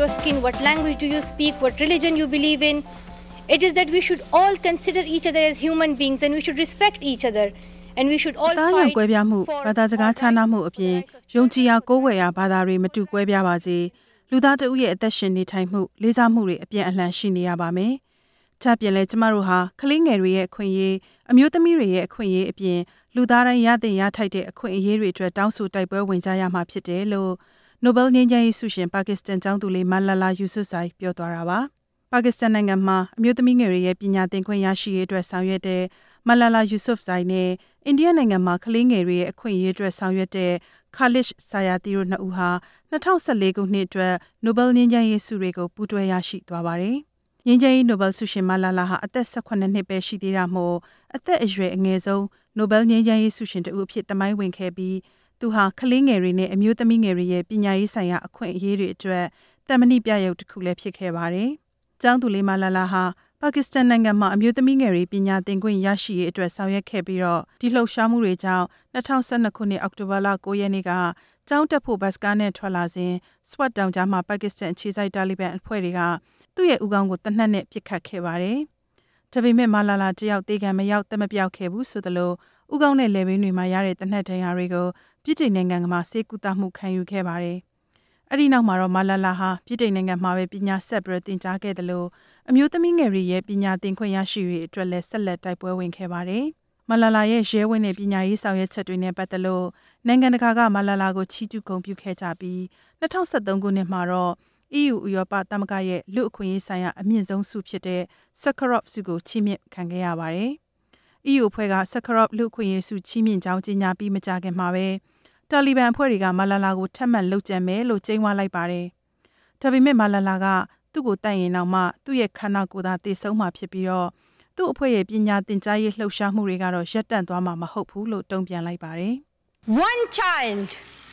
your skin, what language do you speak, what religion you believe in. It is that we should all consider each other as human beings and we should respect each other and we should all fight for our rights, for the rights of the ယုံကြည်ရာကိုးကွယ်ရာဘာသာတွေမတူကွဲပြားပါစေလူသားတဦးရဲ့အသက်ရှင်နေထိုင်မှုလေးစားမှုတွေအပြန်အလှန်ရှိနေရပါမယ်။ဒါပြင်လဲကျမတို့ဟာကလေးငယ်တွေရဲ့အခွင့်အရေးအမျိုးသမီးတွေရဲ့အခွင့်အရေးအပြင်လူသားတိုင်းရသင့်ရထိုက်တဲ့အခွင့်အရေးတွေအတွက်တောင်းဆိုတိုက်ပွဲဝင်ကြရမှာဖြစ်တယ်လို့နိုဘယ်ငြိမ်းချမ်းရေးဆုရှင်ပါကစ္စတန်ကျောင်းသူလေးမလာလာယူဆုဆိုင်ပြောသွားတာပါ။ပါကစ္စတန်နိုင်ငံမှာအမျိုးသမီးငယ်တွေရဲ့ပညာသင်ခွင့်ရရှိရေးအတွက်ဆောင်ရွက်တဲ့မလာလာယူဆုဆိုင်နဲ့အိန္ဒိယနိုင်ငံမှာကလေးငယ်တွေရဲ့အခွင့်အရေးအတွက်ဆောင်ရွက်တဲ့ခါလစ်ဆာယာတီတို့နှစ်ဦးဟာ2014ခုနှစ်အတွက်နိုဘယ်ငြိမ်းချမ်းရေးဆုတွေကိုပူးတွဲရရှိသွားပါတယ်။ငြိမ်းချမ်းရေးနိုဘယ်ဆုရှင်မလာလာဟာအသက်18နှစ်ပဲရှိသေးတာမို့အသက်အရွယ်အငယ်ဆုံးနိုဘယ်ငြိမ်းချမ်းရေးဆုရှင်တဦးအဖြစ်သမိုင်းဝင်ခဲ့ပြီးသူဟာကလေးငယ်တွေနဲ့အမျိုးသမီးငယ်တွေရဲ့ပညာရေးဆိုင်ရာအခွင့်အရေးတွေအတွက်တမန်ပြရုပ်တစ်ခုလည်းဖြစ်ခဲ့ပါတယ်။ကျောင်းသူလေးမလာလာဟာပါကစ္စတန်နိုင်ငံမှာအမျိုးသမီးငယ်တွေပညာသင်ခွင့်ရရှိရေးအတွက်ဆောင်ရွက်ခဲ့ပြီးတော့ဒီလှုပ်ရှားမှုတွေကြောင့်2012ခုနှစ်အောက်တိုဘာလ9ရက်နေ့ကကျောင်းတက်ဖို့ဘတ်စကားနဲ့ထွက်လာစဉ်စဝတ်တောင်ကြားမှာပါကစ္စတန်အခြေစိုက်တာလီဘန်အဖွဲ့တွေကသူ့ရဲ့ဦးခေါင်းကိုတနက်နဲ့ပစ်ခတ်ခဲ့ပါတယ်။ဒါပေမဲ့မလာလာတယောက်တေးကံမရောက်တက်မပြောက်ခဲ့ဘူးဆိုသလိုဦးခေါင်းနဲ့လယ်ဘင်းတွေမှာရတဲ့တနက်ဒဏ်ရာတွေကိုပြည်ထောင်နိုင်ငံမှာစေကူတာမှုခံယူခဲ့ပါတယ်။အဲ့ဒီနောက်မှာတော့မလာလာဟာပြည်ထောင်နိုင်ငံမှာပဲပညာဆက်ပြီးသင်ကြားခဲ့တယ်လို့အမျိုးသမီးငယ်တွေရဲ့ပညာသင်ခွင့်ရရှိရေးအတွက်လည်းဆက်လက်တိုက်ပွဲဝင်ခဲ့ပါတယ်။မလာလာရဲ့ရဲဝင်းနဲ့ပညာရေးဆောင်ရွက်ချက်တွေနဲ့ပတ်သက်လို့နိုင်ငံတကာကမလာလာကိုချီးကျူးဂုဏ်ပြုခဲ့ကြပြီး2013ခုနှစ်မှာတော့ EU ဥရောပသမဂ္ဂရဲ့လူ့အခွင့်အရေးဆိုင်ရာအမြင့်ဆုံးဆုဖြစ်တဲ့ Sakharov ဆုကိုချီးမြှင့်ခံခဲ့ရပါတယ်။ EU အဖွဲ့က Sakharov လူ့အခွင့်အရေးဆုချီးမြှင့်ကြောင်းကြေညာပြီးမကြာခင်မှာပဲတာလီဘန်အဖွဲ့တွေကမလာလာကိုထပ်မံလုပ်ကြံမယ်လို့ကြေညာလိုက်ပါတယ်။ဒါပေမဲ့မလာလာကသူ့ကိုတိုက်ရင်တော့မှသူ့ရဲ့ခန္ဓာကိုယ်သာတည်ဆုံးမှာဖြစ်ပြီးတော့သူ့အဖွဲ့ရဲ့ပညာသင်ကြားရေးလှုပ်ရှားမှုတွေကတော့ရပ်တန့်သွားမှာမဟုတ်ဘူးလို့တုံ့ပြန်လိုက်ပါတယ်။ One child,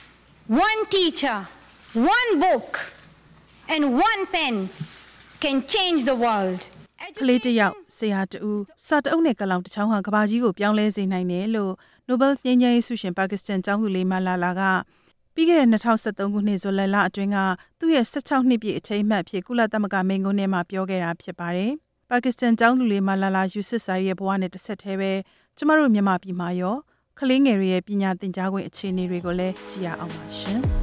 one teacher, one book and one pen can change the world. ကလေးတစ်ယောက်ဆရာတဦးစာတအုပ်နဲ့ကလောင်တစ်ချောင်းဟာကဘာကြီးကိုပြောင်းလဲစေနိုင်တယ်လို့နိုဘယ်ငြိမ်းချမ်းရေးဆုရှင်ပါကစ္စတန်ကျောင်းသူလေးမလာလာကပြီးခဲ့တဲ့2013ခုနှစ်ဇူလိုင်လအတွင်းကသူ့ရဲ့16နှစ်ပြည့်အထိမ်းအမှတ်ဖြစ်ကုလသမဂ္ဂမိန့်ခွန်းထဲမှာပြောခဲ့တာဖြစ်ပါတယ်။ပါကစ္စတန်ကျောင်းသူလေးမလာလာယူဆစ်ဆိုင်ရဲ့ဘဝနဲ့တစ်ဆက်တည်းပဲကျမတို့မြန်မာပြည်မှာရောကလေးငယ်တွေရဲ့ပညာသင်ကြားခွင့်အခြေအနေတွေကိုလည်းကြည့်ရအောင်ပါရှင်။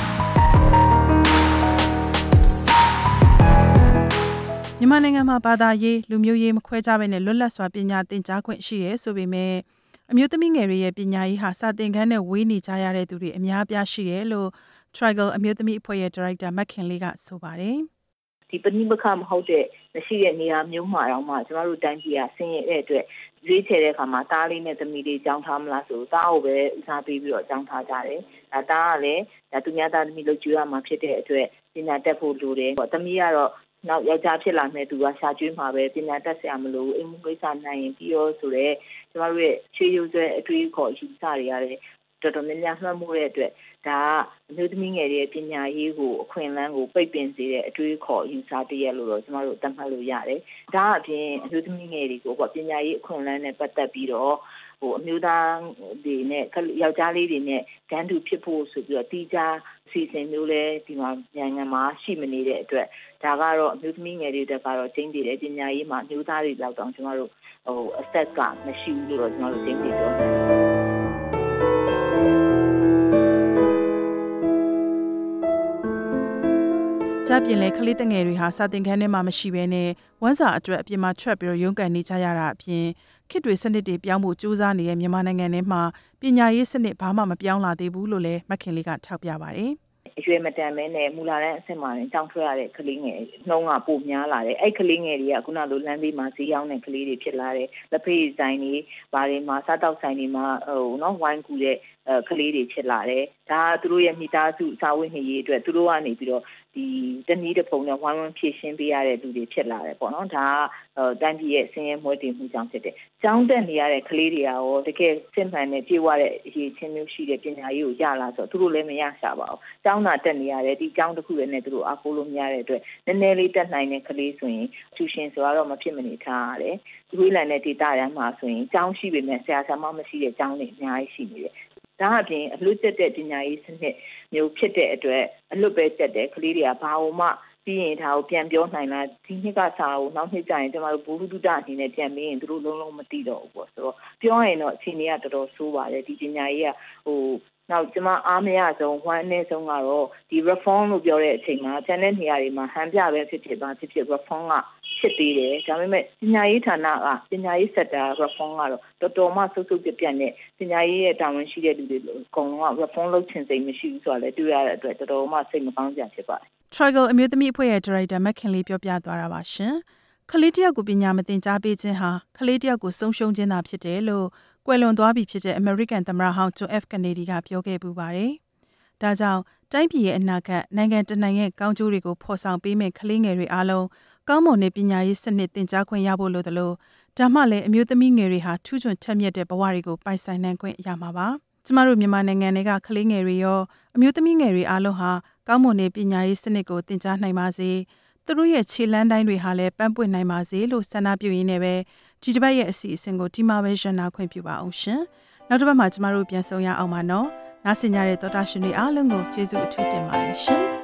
မြန်မာနိုင်ငံမှာဘာသာရေးလူမျိုးရေးမခွဲခြားဘဲနဲ့လွတ်လပ်စွာပညာသင်ကြားခွင့်ရှိရဲဆိုပေမဲ့အမျိုးသမီးငယ်တွေရဲ့ပညာရေးဟာစာသင်ခန်းနဲ့ဝေးနေကြရတဲ့သူတွေအများအပြားရှိတယ်လို့ Trigal အမျိုးသမီးအဖွဲ့ရဲ့ဒါရိုက်တာမက်ခင်လေးကဆိုပါတယ်။ဒီပဏိပခမဟုတ်တဲ့မရှိတဲ့နေရာမျိုးမှာတော့မှကျမတို့တိုင်းပြည်ကဆင်းရဲတဲ့အတွက်ရွေးချယ်တဲ့အခါမှာတားလေးနဲ့သမီးလေးကြောင်းထားမလားဆိုတားကိုပဲဦးစားပေးပြီးတော့ကြောင်းထားကြတယ်။ဒါတားကလည်းသူများသားသမီးလို့ကြွရမှာဖြစ်တဲ့အတွက်ပညာတတ်ဖို့လိုတယ်။သမီးကတော့နောက်ယောက်ျားဖြစ်လာမဲ့သူကရှာကျွေးမှာပဲပညာတတ်ဆရာမလို့အိမ်မှုကိစ္စနိုင်ရင်ပြီးရောဆိုတော့ကျမတို့ရဲ့ချွေးရိုးဆွဲအတွေးခေါ်ယူဆတွေရတယ်တော်တော်များများမှတ်မှုတဲ့အတွက်ဒါကအမျိုးသမီးငယ်တွေရဲ့ပညာရေးကိုအခွင့်အလမ်းကိုပိတ်ပင်စေတဲ့အတွေးခေါ်ယူဆတရက်လို့တော့ကျမတို့သတ်မှတ်လို့ရတယ်ဒါအပြင်အမျိုးသမီးငယ်တွေကိုပညာရေးအခွင့်အလမ်းနဲ့ပတ်သက်ပြီးတော့အမျိုးသားတွေနဲ့ယောက်ျားလေးတွေနဲ့တန်းတူဖြစ်ဖို့ဆိုပြီးတော့တီးခြားစီစဉ်မျိုးလဲဒီမှာနိုင်ငံမှာရှိမနေတဲ့အတွက်ဒါကတော့အမျိုးသမီးငယ်တွေတက်ကတော့ကျင်းတည်တယ်ပညာရေးမှာအမျိုးသားတွေလောက်တောင်ကျမတို့access ကမရှိဘူးလို့တော့ကျမတို့ကျင်းတည်ပြောတယ်ကြပြင်လေကလေးတငယ်တွေဟာစာသင်ခန်းထဲမှာမရှိဘဲနဲ့ဝမ်းစာအတွက်အပြင်မှာထွက်ပြီးရုန်းကန်နေကြရတာအပြင်ခေတ်တွေစနစ်တွေပြောင်းဖို့ကြိုးစားနေတဲ့မြန်မာနိုင်ငံထဲမှာပညာရေးစနစ်ဘာမှမပြောင်းလာသေးဘူးလို့လည်းမခင်လေးကထောက်ပြပါတယ်အရွယ်မတန်မဲနဲ့မူလာတဲ့အဆင့်မှာတောင်းထွက်ရတဲ့ကလေးငယ်နှုံးကပိုများလာတယ်အဲ့ကလေးငယ်တွေကခုနလိုလမ်းဘေးမှာဈေးရောက်တဲ့ကလေးတွေဖြစ်လာတယ်လက်ဖေးဆိုင်တွေဘာတွေမှာစားတောက်ဆိုင်တွေမှာဝိုင်းကူတဲ့ကလေးတွေဖြစ်လာတယ်ဒါကသူတို့ရဲ့မိသားစုစာဝတ်နေရေးအတွက်သူတို့ကနေပြီးတော့ဒီတနည်းတစ်ပုံနဲ့ဝိုင်းဝန်းဖြည့်ရှင်းပေးရတဲ့လူတွေဖြစ်လာတယ်ပေါ့နော်ဒါကတန်းပြည်ရဲ့ဆင်းရဲမွဲတေမှုကြောင့်ဖြစ်တယ်ကျောင်းတက်နေရတဲ့ကလေးတွေကရောတကယ်စစ်မှန်တဲ့ပြေဝတဲ့အရေးချင်းမျိုးရှိတဲ့ပညာရေးကိုရလာဆိုသူတို့လည်းမရရှာပါဘူးကျောင်းသာတက်နေရတယ်ဒီကျောင်းတစ်ခုနဲ့သူတို့အားကိုးလို့မရတဲ့အတွက်နည်းနည်းလေးတက်နိုင်တဲ့ကလေးဆိုရင်ကျူရှင်ဆိုတော့မဖြစ်မနေထားရတယ်ဒီဝေးလံတဲ့ဒေတာရမ်းမှာဆိုရင်ကျောင်းရှိပေမဲ့ဆရာဆရာမမရှိတဲ့ကျောင်းတွေအများကြီးရှိနေတယ်ဒါအပြင်အလွတ်တက်တဲ့ပညာရေးစနစ်မျိုးဖြစ်တဲ့အတွက်အလွတ်ပဲတက်တဲ့ကလေးတွေကဘာလို့မှပြီးရင်ဒါကိုပြန်ပြောနိုင်လားဒီနှစ်ကစာကိုနောက်နှစ်ကျရင်ကျမတို့ဘူဟုတုတအနေနဲ့ပြန်မေးရင်သူတို့လုံးလုံးမသိတော့ဘူးပေါ့ဆိုတော့ပြောရင်တော့အခြေအနေကတော်တော်ဆိုးပါတယ်ဒီပညာရေးကနောက်ကျမအားမရဆုံးဝမ်းအနည်းဆုံးကတော့ဒီ reform လို့ပြောတဲ့အချိန်မှာကျန်တဲ့နေရာတွေမှာဟန်ပြပဲဖြစ်ဖြစ်reform ကဖြစ်သေးတယ်ဒါပေမဲ့ပညာရေးဌာနကပညာရေး sector reform ကတော့တော်တော်မှစုစုပြတ်နဲ့ပညာရေးရဲ့တာဝန်ရှိတဲ့လူတွေအကုန်လုံးက reform လုပ်ချင်စိတ်မရှိဘူးဆိုတာလည်းတွေ့ရတဲ့အတွက်တော်တော်မှစိတ်မကောင်းကြဖြစ်ပါတယ် Trigal အမျိုးသမီးအဖွဲ့ရဲ့ဒါရိုက်တာမက်ခင်လေးပြောပြသွားတာပါရှင်ကလေးတယောက်ကိုပညာမသင်ကြားပေးခြင်းဟာကလေးတယောက်ကိုဆုံးရှုံးခြင်းသာဖြစ်တယ်လို့ကွယ်လွန်သွားပြီဖြစ်တဲ့အမေရိကန်သမ္မတဟောင်းဂျွန် F. ကနေဒီကပြောခဲ့ပူပါတယ်။ဒါကြောင့်တိုင်းပြည်ရဲ့အနာဂတ်နိုင်ငံတနိုင်ငံရဲ့ကောင်းကျိုးတွေကိုဖော်ဆောင်ပေးမယ့်ကလေးငယ်တွေအားလုံးကောင်းမွန်တဲ့ပညာရေးစနစ်သင်ကြားခွင့်ရဖို့လိုသလိုဒါမှလည်းအမျိုးသမီးငယ်တွေဟာထူးချွန်ချက်မြတ်တဲ့ဘဝတွေကိုပိုင်ဆိုင်နိုင်ခွင့်ရမှာပါ။ကျမတို့မြန်မာနိုင်ငံတွေကကလေးငယ်တွေရောအမျိုးသမီးငယ်တွေအားလုံးဟာကောင်းမွန်တဲ့ပညာရေးစနစ်ကိုသင်ကြားနိုင်ပါစေ။သူတို့ရဲ့ခြေလှမ်းတိုင်းတွေဟာလည်းပန်းပွင့်နိုင်ပါစေလို့ဆန္ဒပြုရင်းနဲ့ပဲဒီတစ်ပတ်ရဲ့အစီအစဉ်ကိုဒီမှာပဲရန်နာခွင့်ပြုပါအောင်ရှင်။နောက်တစ်ပတ်မှာကျမတို့ပြန်ဆုံရအောင်ပါနော်။နားဆင်ကြတဲ့သောတာရှင်တွေအားလုံးကိုကျေးဇူးအထူးတင်ပါတယ်ရှင်။